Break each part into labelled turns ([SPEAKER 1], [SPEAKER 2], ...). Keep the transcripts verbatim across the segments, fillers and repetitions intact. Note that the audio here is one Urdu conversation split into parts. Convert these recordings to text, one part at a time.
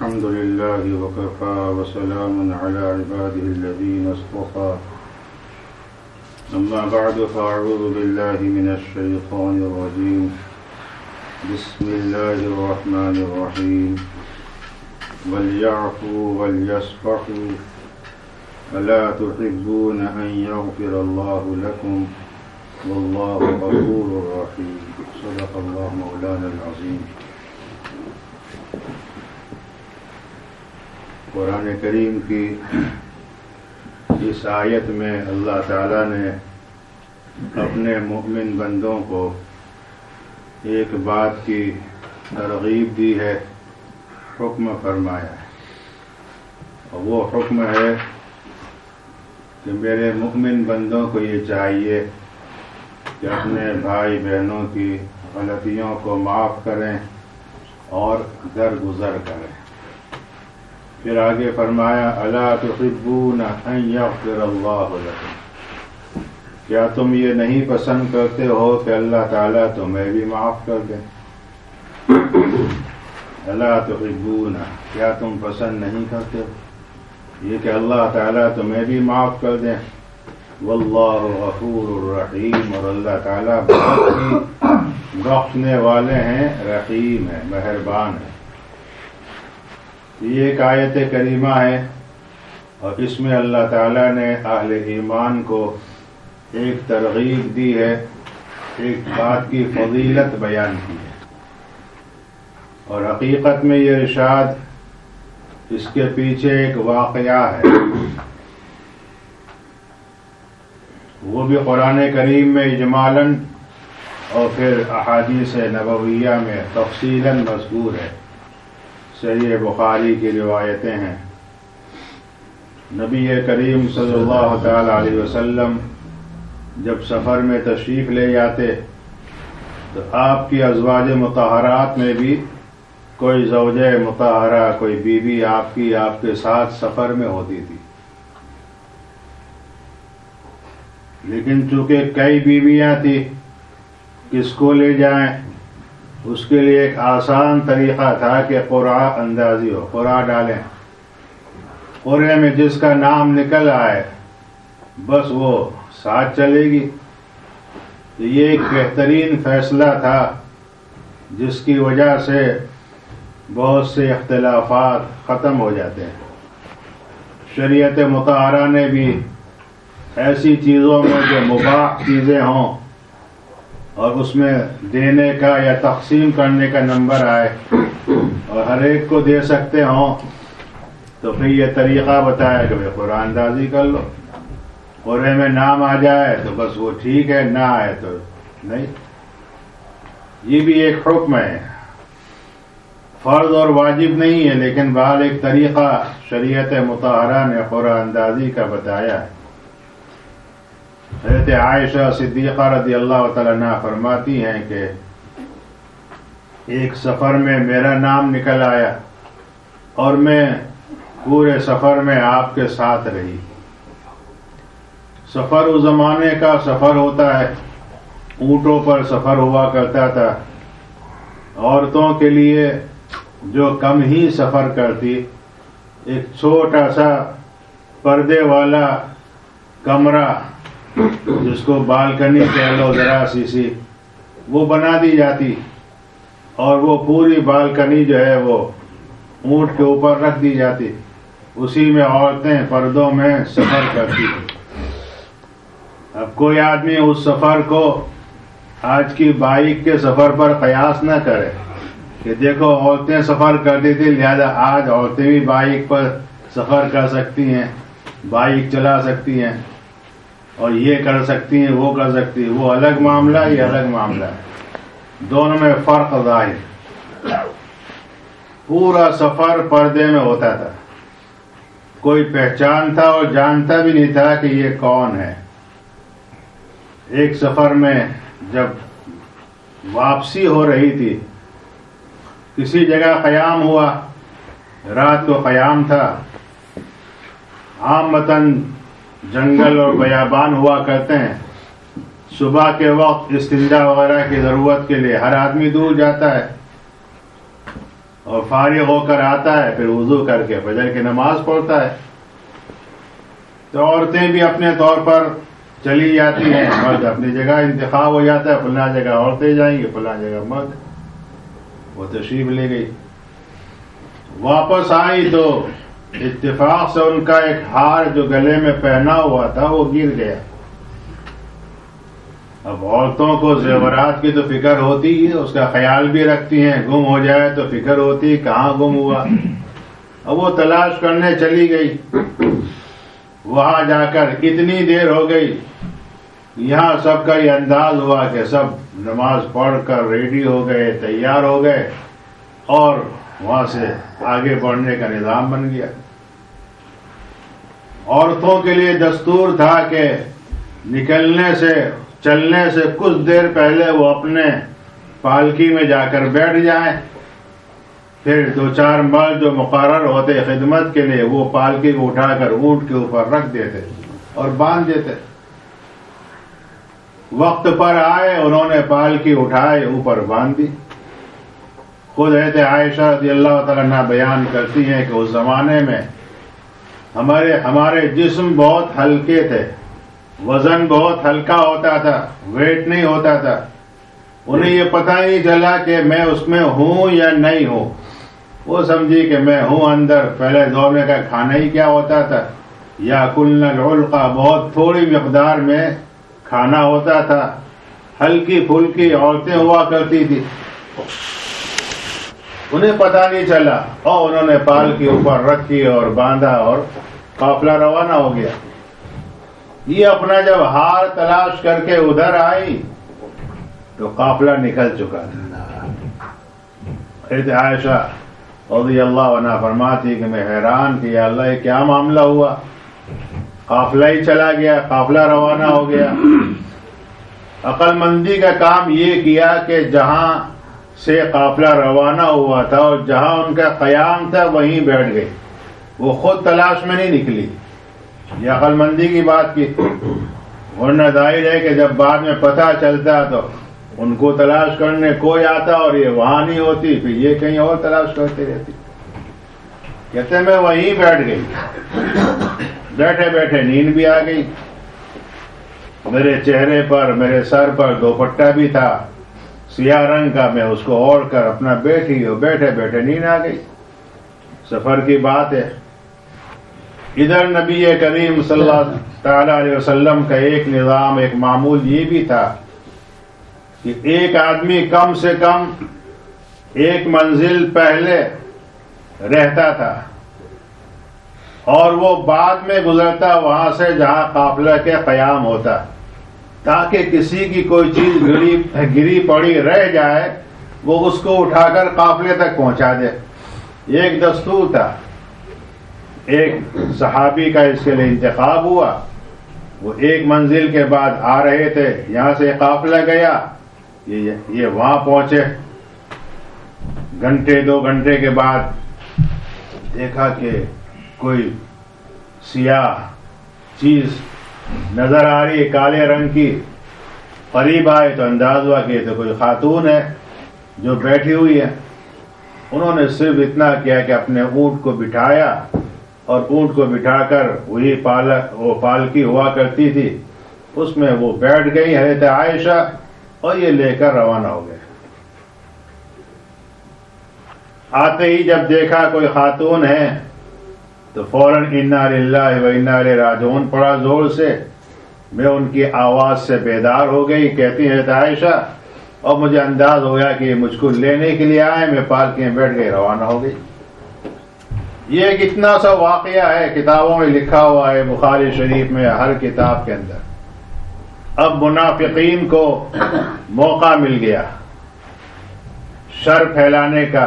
[SPEAKER 1] الحمد لله وكفى وسلام على عباده الذين اصطفى أما بعد فأعوذ بالله من الشيطان الرجيم بسم الله الرحمن الرحيم وليعفوا وليصفحوا ألا تحبون أن يغفر الله لكم والله غفور رحيم صدق الله مولانا العظيم۔ قرآن کریم کی اس آیت میں اللہ تعالیٰ نے اپنے مومن بندوں کو ایک بات کی ترغیب دی ہے، حکم فرمایا ہے، اور وہ حکم ہے کہ میرے مومن بندوں کو یہ چاہیے کہ اپنے بھائی بہنوں کی غلطیوں کو معاف کریں اور درگزر کریں۔ پھر آگے فرمایا الا تحبون ان یغفر اللہ لکم، کیا تم یہ نہیں پسند کرتے ہو کہ اللہ تعالیٰ تمہیں بھی معاف کر دیں؟ الا تحبون، کیا تم پسند نہیں کرتے ہو یہ کہ اللہ تعالیٰ تمہیں بھی معاف کر دیں؟ واللہ غفور الرحیم، اور اللہ تعالیٰ بہت ہی بخشنے والے ہیں، رحیم ہے، مہربان ہے۔ یہ ایک آیت کریمہ ہے اور اس میں اللہ تعالیٰ نے اہل ایمان کو ایک ترغیب دی ہے، ایک بات کی فضیلت بیان کی ہے، اور حقیقت میں یہ ارشاد اس کے پیچھے ایک واقعہ ہے، وہ بھی قرآن کریم میں اجمالاً اور پھر احادیث نبویہ میں تفصیلاً مذکور ہے۔ صحیح بخاری کی روایتیں ہیں، نبی کریم صلی اللہ تعالی علیہ وسلم جب سفر میں تشریف لے جاتے تو آپ کی ازواج مطہرات میں بھی کوئی زوجہ مطہرہ، کوئی بیوی آپ کی آپ کے ساتھ سفر میں ہوتی تھی، لیکن چونکہ کئی بیویاں تھیں، کس کو لے جائیں، اس کے لیے ایک آسان طریقہ تھا کہ قرعہ اندازی ہو، قرعہ ڈالیں، قرعے میں جس کا نام نکل آئے بس وہ ساتھ چلے گی۔ تو یہ ایک بہترین فیصلہ تھا جس کی وجہ سے بہت سے اختلافات ختم ہو جاتے ہیں۔ شریعت مطہرہ نے بھی ایسی چیزوں میں جو مباح چیزیں ہوں اور اس میں دینے کا یا تقسیم کرنے کا نمبر آئے اور ہر ایک کو دے سکتے ہوں، تو پھر یہ طریقہ بتایا کہ بھائی قرآن اندازی کر لو، قرعے میں نام آ جائے تو بس وہ ٹھیک ہے، نہ آئے تو نہیں۔ یہ بھی ایک حکم ہے، فرض اور واجب نہیں ہے، لیکن بہرحال ایک طریقہ شریعت مطہرہ نے قرعہ اندازی کا بتایا ہے۔ حضرت عائشہ صدیقہ رضی اللہ تعالیٰ عنہا فرماتی ہیں کہ ایک سفر میں میرا نام نکل آیا اور میں پورے سفر میں آپ کے ساتھ رہی۔ سفر اس زمانے کا سفر ہوتا ہے، اونٹوں پر سفر ہوا کرتا تھا، عورتوں کے لیے جو کم ہی سفر کرتی ایک چھوٹا سا پردے والا کمرہ جس کو بالکنی کہہ لو ذرا سی سی، وہ بنا دی جاتی اور وہ پوری بالکنی جو ہے وہ اونٹ کے اوپر رکھ دی جاتی، اسی میں عورتیں پردوں میں سفر کرتی ہیں۔ اب کوئی آدمی اس سفر کو آج کی بائک کے سفر پر قیاس نہ کرے کہ دیکھو عورتیں سفر کرتی تھی لہذا آج عورتیں بھی بائک پر سفر کر سکتی ہیں، بائک چلا سکتی ہیں اور یہ کر سکتی ہیں، وہ کر سکتی ہیں۔ وہ الگ معاملہ، یہ الگ معاملہ ہے، دونوں میں فرق ظاہر۔ پورا سفر پردے میں ہوتا تھا، کوئی پہچان تھا اور جانتا بھی نہیں تھا کہ یہ کون ہے۔ ایک سفر میں جب واپسی ہو رہی تھی، کسی جگہ قیام ہوا، رات کو قیام تھا، عامتاً جنگل اور بیابان ہوا کرتے ہیں، صبح کے وقت استنجا وغیرہ کی ضرورت کے لیے ہر آدمی دور جاتا ہے، اور فارغ ہو کر آتا ہے، پھر وضو کر کے فجر کی نماز پڑھتا ہے۔ تو عورتیں بھی اپنے طور پر چلی جاتی ہیں، مرد اپنی جگہ انتخاب ہو جاتا ہے، فلاں جگہ عورتیں جائیں گی، فلاں جگہ مرد۔ وہ تشریف لے گئی، واپس آئی تو اتفاق سے ان کا ایک ہار جو گلے میں پہنا ہوا تھا وہ گر گیا۔ اب عورتوں کو زیورات کی تو فکر ہوتی ہی، اس کا خیال بھی رکھتی ہیں، گم ہو جائے تو فکر ہوتی کہاں گم ہوا۔ اب وہ تلاش کرنے چلی گئی، وہاں جا کر اتنی دیر ہو گئی، یہاں سب کا یہ انداز ہوا کہ سب نماز پڑھ کر ریڈی ہو گئے، تیار ہو گئے، اور وہاں سے آگے بڑھنے کا نظام بن گیا۔ عورتوں کے لیے دستور تھا کہ نکلنے سے، چلنے سے کچھ دیر پہلے وہ اپنے پالکی میں جا کر بیٹھ جائیں، پھر دو چار مرد جو مقرر ہوتے خدمت کے لیے وہ پالکی کو اٹھا کر اونٹ کے اوپر رکھ دیتے اور باندھ دیتے۔ وقت پر آئے، انہوں نے پالکی اٹھائے، اوپر باندھ دی۔ خود حضرت عائشہ رضی اللہ تعالیٰ عنہ بیان کرتی ہیں کہ اس زمانے میں ہمارے ہمارے جسم بہت ہلکے تھے، وزن بہت ہلکا ہوتا تھا، ویٹ نہیں ہوتا تھا، انہیں یہ پتہ نہیں چلا کہ میں اس میں ہوں یا نہیں ہوں۔ وہ سمجھی کہ میں ہوں اندر۔ پہلے دور میں کا کھانا ہی کیا ہوتا تھا، یا کلن العلقہ، بہت تھوڑی مقدار میں کھانا ہوتا تھا، ہلکی پھلکی عورتیں ہوا کرتی تھی، انہیں پتہ نہیں چلا، اور انہوں نے پال کے اوپر رکھی اور باندھا اور قافلہ روانہ ہو گیا۔ یہ اپنا جب ہار تلاش کر کے ادھر آئی تو قافلہ نکل چکا تھا۔ حضرت عائشہ رضی اللہ عنہ فرماتی کہ میں حیران کہ یا اللہ یہ کیا معاملہ ہوا، قافلہ ہی چلا گیا، قافلہ روانہ ہو گیا۔ عقل مندی کا کام یہ کیا کہ جہاں سے قافلہ روانہ ہوا تھا اور جہاں ان کا قیام تھا وہیں بیٹھ گئی، وہ خود تلاش میں نہیں نکلی۔ یہ عقل مندی کی بات کی، ورنہ ظاہر ہے کہ جب بعد میں پتہ چلتا تو ان کو تلاش کرنے کوئی آتا اور یہ وہاں نہیں ہوتی، پھر یہ کہیں اور تلاش کرتے رہتی۔ کہتے میں وہیں بیٹھ گئی، بیٹھے بیٹھے نیند بھی آ گئی، میرے چہرے پر، میرے سر پر دوپٹہ بھی تھا سیاہ رنگ کا، میں اس کو اوڑھ کر اپنا بیٹھی اور بیٹھے بیٹھے نیند آ گئی۔ سفر کی بات ہے۔ ادھر نبی کریم صلی اللہ تعالی علیہ وسلم کا ایک نظام، ایک معمول یہ بھی تھا کہ ایک آدمی کم سے کم ایک منزل پہلے رہتا تھا اور وہ بعد میں گزرتا وہاں سے جہاں قافلہ کے قیام ہوتا، تاکہ کسی کی کوئی چیز گری گری پڑی رہ جائے وہ اس کو اٹھا کر قافلے تک پہنچا دے۔ یہ ایک دستور تھا۔ ایک صحابی کا اس کے لیے انتخاب ہوا، وہ ایک منزل کے بعد آ رہے تھے، یہاں سے قافلہ گیا، یہ یہ وہاں پہنچے، گھنٹے دو گھنٹے کے بعد دیکھا کہ کوئی سیاہ چیز نظر آ رہی ہے کالے رنگ کی، قریب آئے تو انداز ہوا کہ یہ تو کوئی خاتون ہے جو بیٹھی ہوئی ہے۔ انہوں نے صرف اتنا کیا کہ اپنے اونٹ کو بٹھایا اور اونٹ کو بٹھا کر وہی پال وہ پالکی ہوا کرتی تھی اس میں وہ بیٹھ گئی حضرت عائشہ، اور یہ لے کر روانہ ہو گئے۔ آتے ہی جب دیکھا کوئی خاتون ہے تو فوراً انا للہ و انا الیہ راجعون پڑا زور سے۔ میں ان کی آواز سے بیدار ہو گئی، کہتی ہے عائشہ، اور مجھے انداز ہو گیا کہ یہ مجھ کو لینے کے لیے آئے، میں پالکی میں بیٹھ گئی، روانہ ہو گئی۔ یہ ایک اتنا سا واقعہ ہے، کتابوں میں لکھا ہوا ہے، بخاری شریف میں، ہر کتاب کے اندر۔ اب منافقین کو موقع مل گیا شر پھیلانے کا۔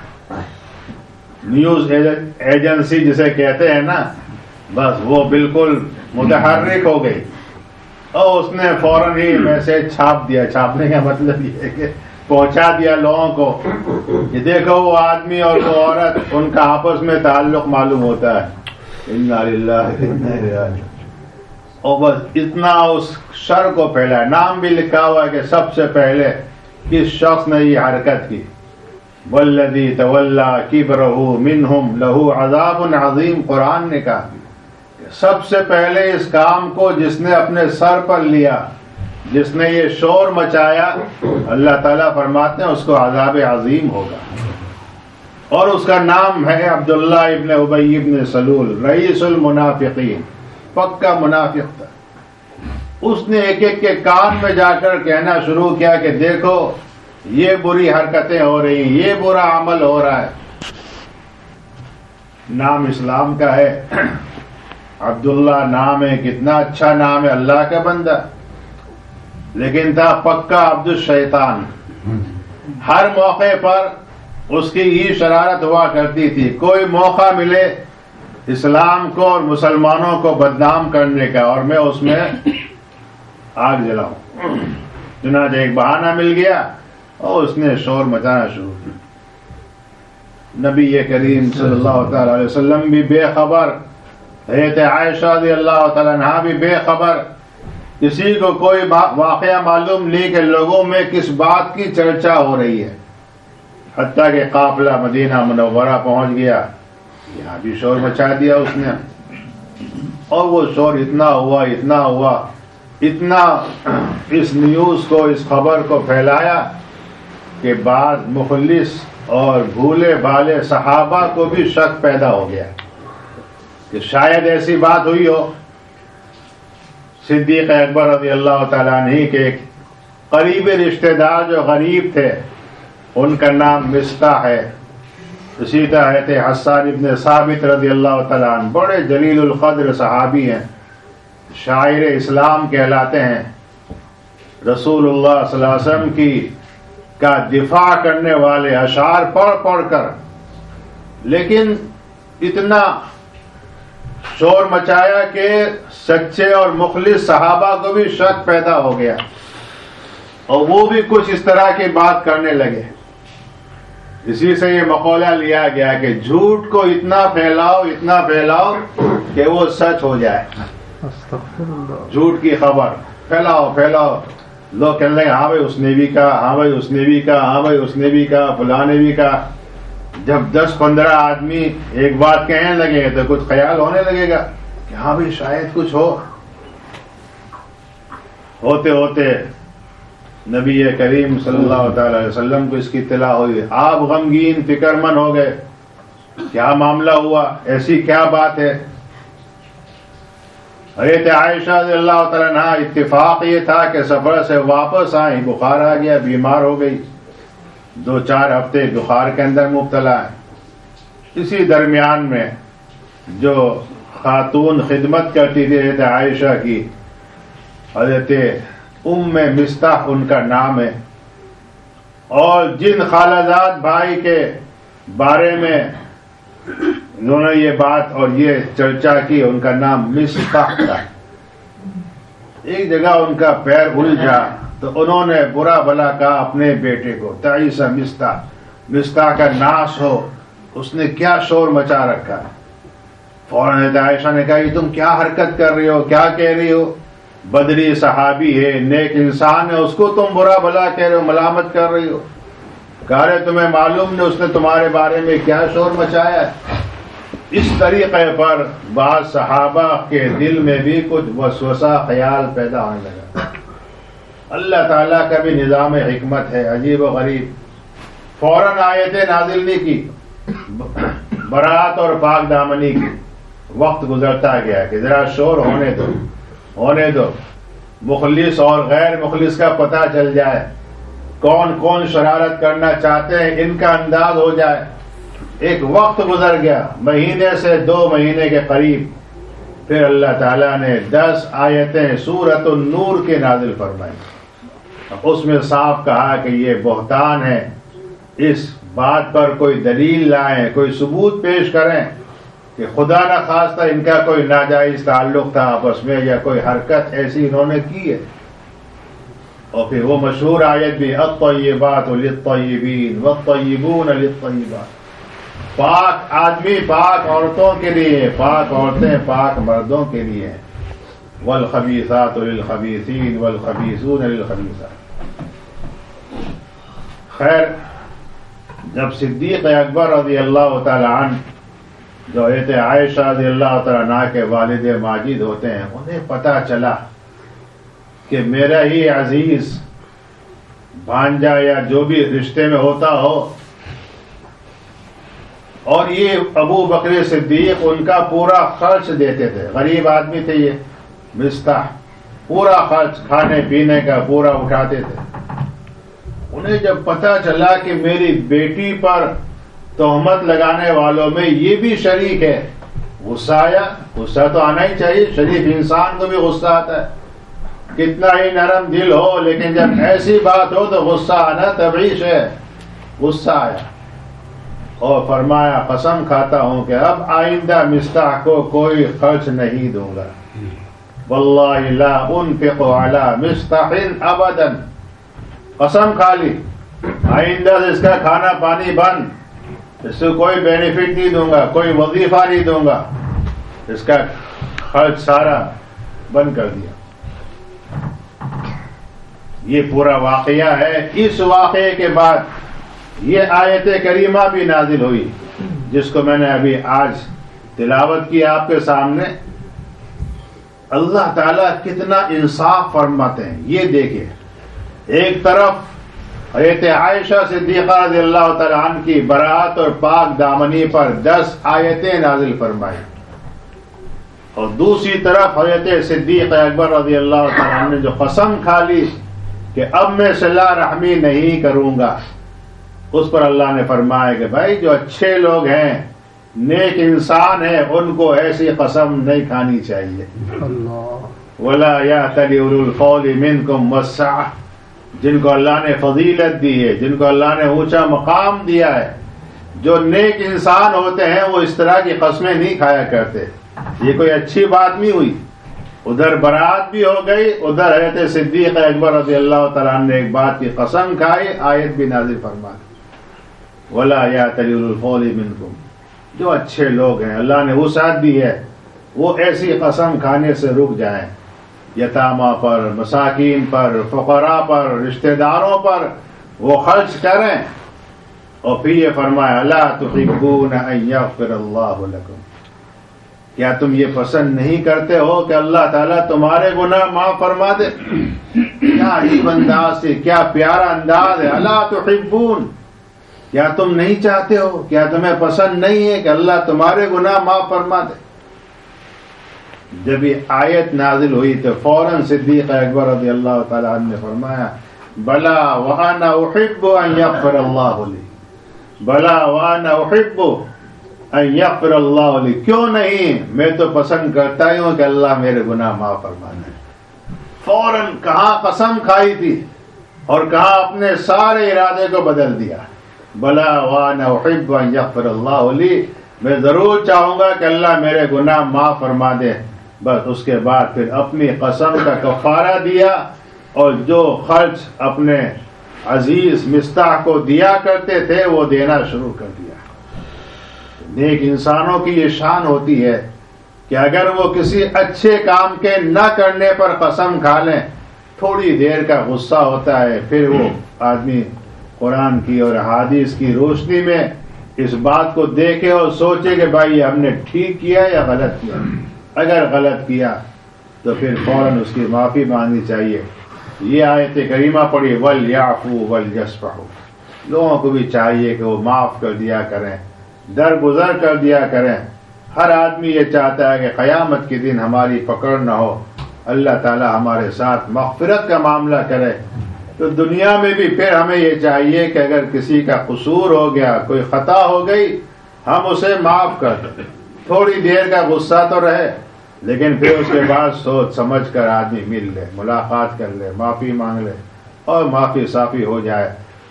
[SPEAKER 1] نیوز ایجنسی جسے کہتے ہیں نا، بس وہ بالکل متحرک ہو گئی اور اس نے فوراً ہی میسج چھاپ دیا۔ چھاپنے کا مطلب یہ ہے کہ پہنچا دیا لوگوں کو کہ دیکھو وہ آدمی اور وہ عورت، ان کا آپس میں تعلق معلوم ہوتا ہے، انا للہ و انا الیہ راجعون۔ اور بس اتنا اس شر کو پھیلایا۔ نام بھی لکھا ہوا ہے کہ سب سے پہلے کس شخص نے یہ حرکت کی، والذی تولی کبرہ منہم لہ عذاب عظیم. قرآن نے کہا سب سے پہلے اس کام کو جس نے اپنے سر پر لیا، جس نے یہ شور مچایا، اللہ تعالیٰ فرماتے ہیں اس کو عذاب عظیم ہوگا. اور اس کا نام ہے عبداللہ ابن ابی ابن سلول، رئیس المنافقین، پکا منافق تھا. اس نے ایک ایک کے کان میں جا کر کہنا شروع کیا کہ دیکھو یہ بری حرکتیں ہو رہی ہیں، یہ برا عمل ہو رہا ہے. نام اسلام کا ہے، عبداللہ نام ہے، کتنا اچھا نام ہے، اللہ کا بندہ، لیکن تھا پکا عبد الشیطان. ہر موقع پر اس کی یہ شرارت ہوا کرتی تھی، کوئی موقع ملے اسلام کو اور مسلمانوں کو بدنام کرنے کا اور میں اس میں آگ جلاؤں. چنانچہ ایک بہانہ مل گیا اور اس نے شور مچانا شروع کیا. نبی کریم صلی اللہ تعالی علیہ وسلم بھی بے خبر، حضرت عائشہ رضی اللہ تعالیٰ عنہا بھی بے خبر، کسی کو کوئی واقعہ معلوم نہیں کہ لوگوں میں کس بات کی چرچا ہو رہی ہے. حتیٰ کہ قافلہ مدینہ منورہ پہنچ گیا، یہاں بھی شور مچا دیا اس نے. اور وہ شور اتنا ہوا اتنا ہوا اتنا اس نیوز کو، اس خبر کو پھیلایا کہ بعض مخلص اور بھولے بھالے صحابہ کو بھی شک پیدا ہو گیا کہ شاید ایسی بات ہوئی ہو. صدیق اکبر رضی اللہ تعالیٰ عنہ کے ایک قریبی رشتہ دار جو غریب تھے، ان کا نام مصطح ہے. اسی طرح تھے حسان ابن ثابت رضی اللہ تعالیٰ عنہ، بڑے جلیل القدر صحابی ہیں، شاعر اسلام کہلاتے ہیں. رسول اللہ صلی اللہ علیہ وسلم کی کا دفاع کرنے والے اشعار پڑھ پڑھ کر، لیکن اتنا شور مچایا کہ سچے اور مخلص صحابہ کو بھی شک پیدا ہو گیا اور وہ بھی کچھ اس طرح کی بات کرنے لگے. اسی سے یہ مقولہ لیا گیا کہ جھوٹ کو اتنا پھیلاؤ اتنا پھیلاؤ کہ وہ سچ ہو جائے. جھوٹ کی خبر پھیلاؤ پھیلاؤ، لوگ کہنے لگے ہاں بھائی اس نے بھی کہا، ہاں بھائی اس نے بھی کہا، ہاں بھائی اس نے بھی کہا، فلاں نے بھی کہا. جب دس پندرہ آدمی ایک بات کہنے لگے تو کچھ خیال ہونے لگے گا کہ ہاں بھائی شاید کچھ ہو. ہوتے ہوتے نبی کریم صلی اللہ تعالی علیہ وسلم کو اس کی اطلاع ہوئی. آپ غمگین فکر مند ہو گئے، کیا معاملہ ہوا، ایسی کیا بات ہے. حضرت عائشہ رضی اللہ تعالیٰ عنہ اتفاق یہ تھا کہ سفر سے واپس آئیں، بخار آ گیا، بیمار ہو گئی، دو چار ہفتے بخار کے اندر مبتلا ہے. اسی درمیان میں جو خاتون خدمت کرتی تھی حضرت عائشہ کی، حضرت ام مصطح ان کا نام ہے، اور جن خالزاد بھائی کے بارے میں انہوں نے یہ بات اور یہ چرچا کی، ان کا نام مصطح تھا. ایک جگہ ان کا پیر الجھا تو انہوں نے برا بھلا کہا اپنے بیٹے کو، تعیس مصطح، مصطح کا ناش ہو، اس نے کیا شور مچا رکھا. فوراً عائشہ نے کہا یہ تم کیا حرکت کر رہی ہو، کیا کہہ رہی ہو، بدری صحابی ہے، نیک انسان ہے، اس کو تم برا بھلا کہہ رہے ہو، ملامت کر رہی ہو. کہہ رہے تمہیں معلوم نہیں اس نے تمہارے بارے میں کیا شور مچایا ہے. اس طریقے پر بعض صحابہ کے دل میں بھی کچھ وسوسہ خیال پیدا ہونے لگا. اللہ تعالیٰ کا بھی نظام حکمت ہے عجیب و غریب. فوراً آیتیں نازل نہیں کی برات اور پاک دامنی کی. وقت گزرتا گیا کہ ذرا شور ہونے دو ہونے دو مخلص اور غیر مخلص کا پتہ چل جائے، کون کون شرارت کرنا چاہتے ہیں ان کا انداز ہو جائے. ایک وقت گزر گیا، مہینے سے دو مہینے کے قریب، پھر اللہ تعالیٰ نے دس آیتیں سورۃ النور کے نازل فرمائی. اس میں صاف کہا کہ یہ بہتان ہے، اس بات پر کوئی دلیل لائیں، کوئی ثبوت پیش کریں کہ خدا نہ خواستہ ان کا کوئی ناجائز تعلق تھا آپس میں یا کوئی حرکت ایسی انہوں نے کی ہے. اور پھر وہ مشہور آیت بھی الطیبات للطیبین والطیبون للطیبات. پاک آدمی پاک عورتوں کے لیے، پاک عورتیں پاک مردوں کے لیے. والخبیثات للخبیثین والخبیثون للخبیثات. خیر، جب صدیق اکبر رضی اللہ تعالی عنہ جو حضرت عائشہ رضی اللہ تعالی عنہ کے والد ماجد ہوتے ہیں، انہیں پتہ چلا کہ میرا ہی عزیز بھانجا یا جو بھی رشتے میں ہوتا ہو، اور یہ ابو بکر صدیق ان کا پورا خرچ دیتے تھے، غریب آدمی تھے یہ مستح، پورا خرچ کھانے پینے کا پورا اٹھاتے تھے. انہیں جب پتہ چلا کہ میری بیٹی پر تہمت لگانے والوں میں یہ بھی شریک ہے، غصہ آیا. غصہ تو آنا ہی چاہیے، شریف انسان کو بھی غصہ آتا ہے، کتنا ہی نرم دل ہو، لیکن جب ایسی بات ہو تو غصہ آنا طبیعی ہے. غصہ آیا اور فرمایا قسم کھاتا ہوں کہ اب آئندہ مستح کو کوئی خرچ نہیں دوں گا. واللہ لا انفق علی مستح ابدا، قسم کھا لی آئندہ سے اس کا کھانا پانی بند، اس کو کوئی بینیفٹ نہیں دوں گا، کوئی وظیفہ نہیں دوں گا، اس کا خرچ سارا بند کر دیا. یہ پورا واقعہ ہے. اس واقعے کے بعد یہ آیت کریمہ بھی نازل ہوئی جس کو میں نے ابھی آج تلاوت کی آپ کے سامنے. اللہ تعالیٰ کتنا انصاف فرماتے ہیں یہ دیکھیں. ایک طرف حضرت عائشہ صدیقہ رضی اللہ تعالیٰ عنہ کی برات اور پاک دامنی پر دس آیتیں نازل فرمائی، اور دوسری طرف حضرت صدیق اکبر رضی اللہ تعالیٰ عنہ نے جو قسم کھا لی کہ اب میں صلہ رحمی نہیں کروں گا، اس پر اللہ نے فرمایا کہ بھائی جو اچھے لوگ ہیں، نیک انسان ہیں، ان کو ایسی قسم نہیں کھانی چاہیے. وَلَا يَأْتَلِ أُولُو الْقَوْلِ مِنْكُمْ وَالسَّعَةِ، جن کو اللہ نے فضیلت دی ہے، جن کو اللہ نے اونچا مقام دیا ہے، جو نیک انسان ہوتے ہیں وہ اس طرح کی قسمیں نہیں کھایا کرتے. یہ کوئی اچھی بات نہیں ہوئی. ادھر برات بھی ہو گئی، ادھر حضرت صدیق اکبر رضی اللہ تعالیٰ عنہ نے ایک بات کی قسم کھائی، آیت بھی نازل فرما دی. وَلَا يَأْتَلِ أُولُو الْقَوْلِ مِنْكُمْ، جو اچھے لوگ ہیں، اللہ نے وسعت دی ہے، وہ ایسی قسم کھانے سے رک جائیں. یتامہ پر، مساکین پر، فقراء پر، رشتہ داروں پر وہ خرچ کریں. اور پھر یہ فرمایا الا تحبون ان یغفر اللہ لکم، کیا تم یہ پسند نہیں کرتے ہو کہ اللہ تعالیٰ تمہارے گناہ معاف فرما دے؟ کیا عجیب انداز سے، کیا پیارا انداز ہے. الا تحبون، کیا تم نہیں چاہتے ہو، کیا تمہیں پسند نہیں ہے کہ اللہ تمہارے گناہ معاف فرما دے؟ جب یہ آیت نازل ہوئی تو فوراً صدیق اکبر رضی اللہ تعالیٰ عنہ نے فرمایا بلا وانا احب ان یغفر اللہ لی، بلا وانا احب ان یغفر اللہ لی، کیوں نہیں، میں تو پسند کرتا ہی ہوں کہ اللہ میرے گناہ معاف فرما دے. فوراً کہاں قسم کھائی تھی اور کہاں اپنے سارے ارادے کو بدل دیا. بلا وانا احب ان یغفر اللہ لی، میں ضرور چاہوں گا کہ اللہ میرے گناہ معاف فرما دے. بس اس کے بعد پھر اپنی قسم کا کفارہ دیا، اور جو خرچ اپنے عزیز مستح کو دیا کرتے تھے وہ دینا شروع کر دیا. نیک انسانوں کی یہ شان ہوتی ہے کہ اگر وہ کسی اچھے کام کے نہ کرنے پر قسم کھا لیں، تھوڑی دیر کا غصہ ہوتا ہے، پھر وہ آدمی قرآن کی اور حدیث کی روشنی میں اس بات کو دیکھے اور سوچے کہ بھائی ہم نے ٹھیک کیا یا غلط کیا. اگر غلط کیا تو پھر فوراً اس کی معافی مانگنی چاہیے. یہ آیت کریمہ پڑھی وَلْيَعْفُوا وَلْيَصْفَحُوا، لوگوں کو بھی چاہیے کہ وہ معاف کر دیا کریں، درگزر کر دیا کریں. ہر آدمی یہ چاہتا ہے کہ قیامت کے دن ہماری پکڑ نہ ہو، اللہ تعالی ہمارے ساتھ مغفرت کا معاملہ کرے. تو دنیا میں بھی پھر ہمیں یہ چاہیے کہ اگر کسی کا قصور ہو گیا، کوئی خطا ہو گئی، ہم اسے معاف کر دیں. تھوڑی دیر کا غصہ تو رہے، لیکن پھر اس کے بعد سوچ سمجھ کر آدمی مل لے، ملاقات کر لے، معافی مانگ لے اور معافی صافی ہو جائے.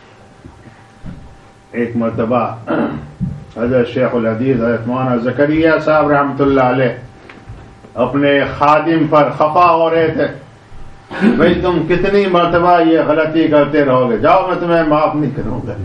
[SPEAKER 1] ایک مرتبہ حضرت شیخ الحدیث حضرت مولانا زکریا صاحب رحمۃ اللہ علیہ اپنے خادم پر خفا ہو رہے تھے. بھئی تم کتنی مرتبہ یہ غلطی کرتے رہو گے، جاؤ میں تمہیں معاف نہیں کروں گا.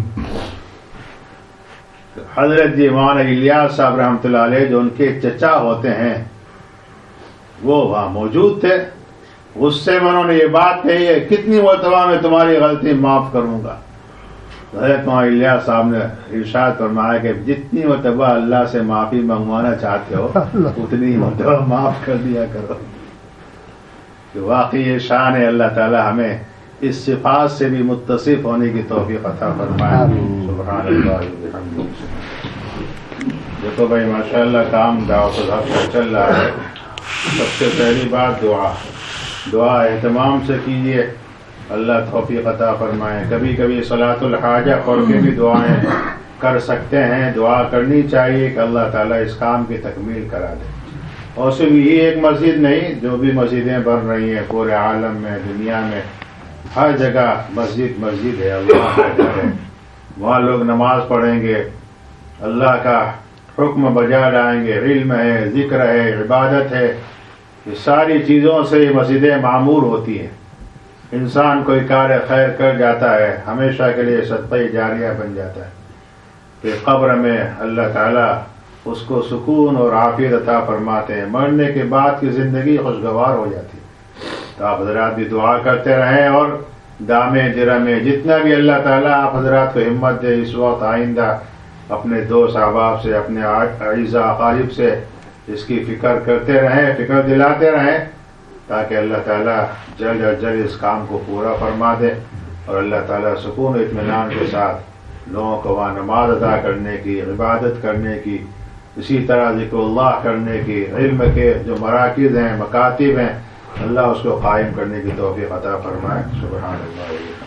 [SPEAKER 1] حضرت جی مولانا الیاس صاحب رحمۃ اللہ علیہ جو ان کے چچا ہوتے ہیں وہ وہاں موجود تھے. غصے میں انہوں نے یہ بات کہی ہے کتنی مرتبہ میں تمہاری غلطی معاف کروں گا. حضرت مولانا الیاس صاحب نے ارشاد فرمایا کہ جتنی مرتبہ اللہ سے معافی منگوانا چاہتے ہو اتنی مرتبہ معاف کر دیا کرو. کہ واقعی یہ شان ہے. اللہ تعالی ہمیں اس صفات سے بھی متصف ہونے کی توفیق عطا فرمائے. سبحان اللہ وبحمدہ. دیکھو بھائی ماشاء اللہ کام دعوت الحق کا چل رہا ہے. سب سے پہلی بات دعا دعا اہتمام سے کیجیے. اللہ توفیق عطا فرمائے. کبھی کبھی صلاۃ الحاجہ پڑھ کے بھی دعائیں کر سکتے ہیں. دعا کرنی چاہیے کہ اللہ تعالیٰ اس کام کی تکمیل کرا دے. اور صرف یہ ایک مسجد نہیں, جو بھی مسجدیں بن رہی ہیں پورے عالم میں, دنیا میں, ہر جگہ مسجد مسجد ہے, اللہ کا گھر ہے. وہاں لوگ نماز پڑھیں گے, اللہ کا حکم بجا لائیں گے, علم ہے, ذکر ہے, عبادت ہے. یہ ساری چیزوں سے یہ مسجدیں معمور ہوتی ہیں. انسان کوئی کار خیر کر جاتا ہے, ہمیشہ کے لیے صدقہ جاریہ بن جاتا ہے. کہ قبر میں اللہ تعالیٰ اس کو سکون اور عافیت عطا فرماتے ہیں. مرنے کے بعد کی زندگی خوشگوار ہو جاتی ہے. تو آپ حضرات بھی دعا کرتے رہیں, اور دامے درمے جتنا بھی اللہ تعالیٰ آپ حضرات کو ہمت دے, اس وقت آئندہ اپنے دوست احباب سے, اپنے اعزاء اقارب سے اس کی فکر کرتے رہیں, فکر دلاتے رہیں, تاکہ اللہ تعالیٰ جلد از جلد اس کام کو پورا فرما دے. اور اللہ تعالیٰ سکون و اطمینان کے ساتھ لوگوں کو وہاں نماز ادا کرنے کی, عبادت کرنے کی, اسی طرح ذکر اللہ کرنے کی, علم کے جو مراکز ہیں, مکاتب ہیں, اللہ اس کو قائم کرنے کی توفیق عطا فرمائے. سبحان اللہ.